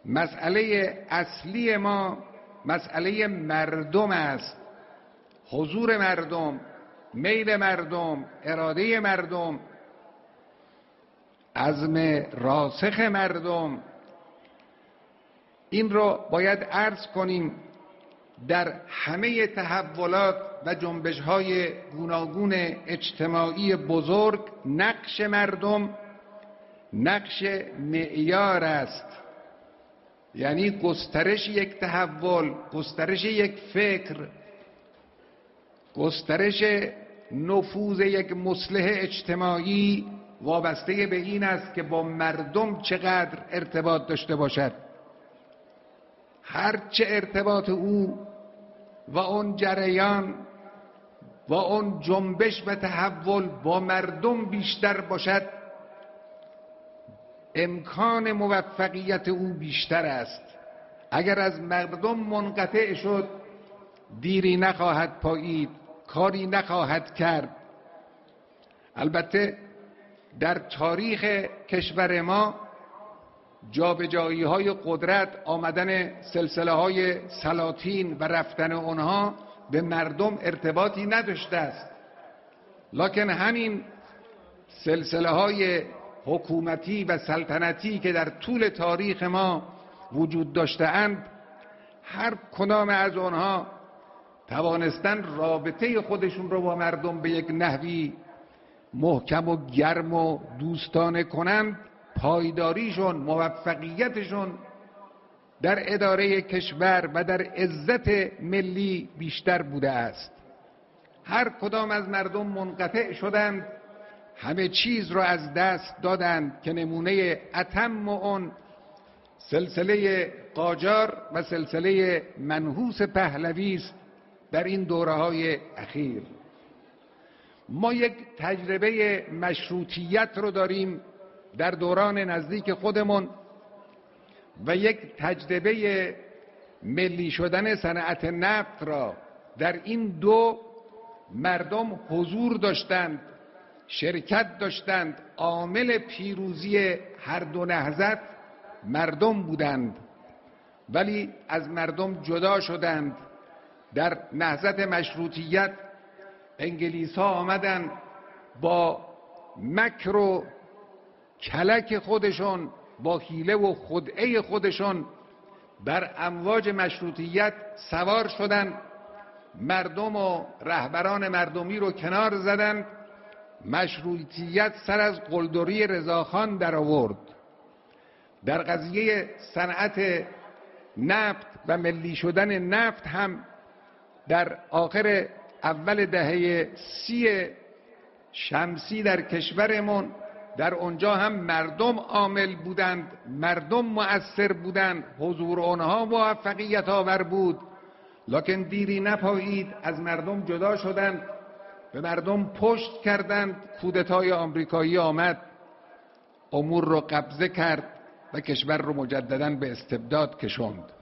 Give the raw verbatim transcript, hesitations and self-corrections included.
مسئله اصلی ما مسئله مردم است، حضور مردم، میل مردم، اراده مردم، عزم راسخ مردم. این رو باید عرض کنیم در همه تحولات و جنبش‌های گوناگون اجتماعی بزرگ نقش مردم نقش معیار است. یعنی گسترش یک تحول، گسترش یک فکر، گسترش نفوذ یک مصلح اجتماعی وابسته به این است که با مردم چقدر ارتباط داشته باشد. هرچه ارتباط او و اون جریان و اون جنبش و تحول با مردم بیشتر باشد، امکان موفقیت او بیشتر است. اگر از مردم منقطع شد، دیری نخواهد پایید، کاری نخواهد کرد. البته در تاریخ کشور ما جابجایی های قدرت، آمدن سلسله های سلاطین و رفتن آنها به مردم ارتباطی نداشته است، لکن همین سلسله های حکومتی و سلطنتی که در طول تاریخ ما وجود داشته‌اند، هر کدام از آنها توانستن رابطه خودشون رو با مردم به یک نحوی محکم و گرم و دوستانه کنند. پایداریشون، موفقیتشون در اداره کشور و در عزت ملی بیشتر بوده است. هر کدام از مردم منقطع شدند، همه چیز را از دست دادند که نمونه اتم اون سلسله قاجار و سلسله منحوس پهلوی است در این دوره‌های اخیر. ما یک تجربه مشروطیت رو داریم در دوران نزدیک خودمون و یک تجربه ملی شدن صنعت نفت را. در این دو مردم حضور داشتند، شرکت داشتند. عامل پیروزی هر دو نهضت مردم بودند، ولی از مردم جدا شدند. در نهضت مشروطیت انگلیس ها آمدند با مکر و کلک خودشون، با حیله و خدعه خودشون بر امواج مشروطیت سوار شدند، مردم و رهبران مردمی رو کنار زدند. مشروطیت سر از قلدری رضاخان در آورد. در قضیه صنعت نفت و ملی شدن نفت هم در آخر اول دهه سی شمسی در کشورمون، در اونجا هم مردم عامل بودند، مردم مؤثر بودند، حضور آنها موفقیت آور بود. لکن دیری نپایید، از مردم جدا شدند، به مردم پشت کردند. کودتای آمریکایی آمد، امور رو قبضه کرد و کشور رو مجدداً به استبداد کشوند.